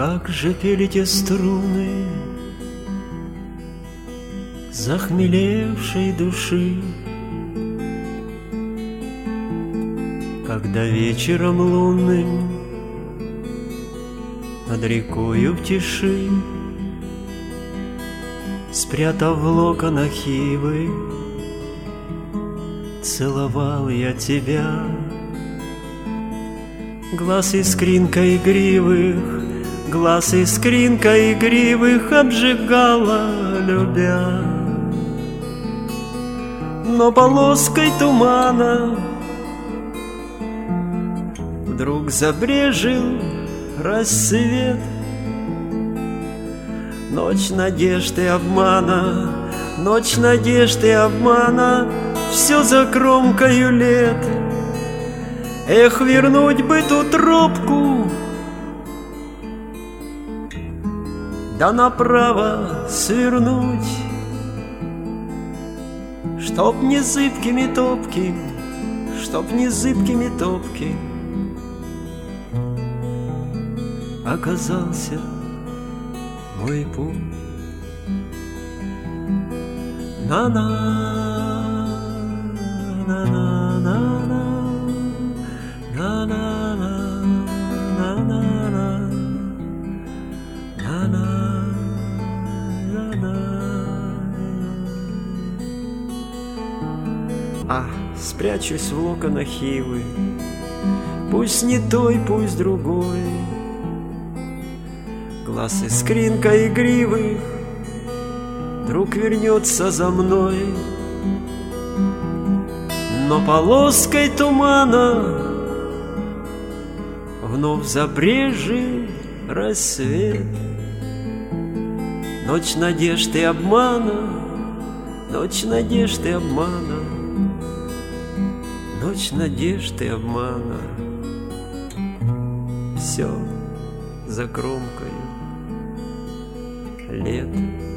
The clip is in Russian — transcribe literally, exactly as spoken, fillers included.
Как же пели те струны захмелевшей души, когда вечером лунным над рекою в тиши, спрятав в локонах ивы, целовал я тебя. Глаз искринка игривых, глаз искринка игривых обжигала, любя. Но полоской тумана вдруг забрежил рассвет. Ночь надежды и обмана, ночь надежды и обмана, все за кромкою лет. Эх, вернуть бы ту тропку, да направо свернуть, чтоб не зыбкими топким, чтоб не зыбкими топким оказался мой путь. На-на, на-на-на-на, на-на-на, на-на-на, на-на-на. А, спрячусь в локонах ивы, пусть не той, пусть другой. Глаз искринка игривых вдруг вернется за мной, но полоской тумана вновь забрежил рассвет. Ночь надежды и обмана, ночь надежды и обмана, ночь надежды и обмана, все за кромкою лет.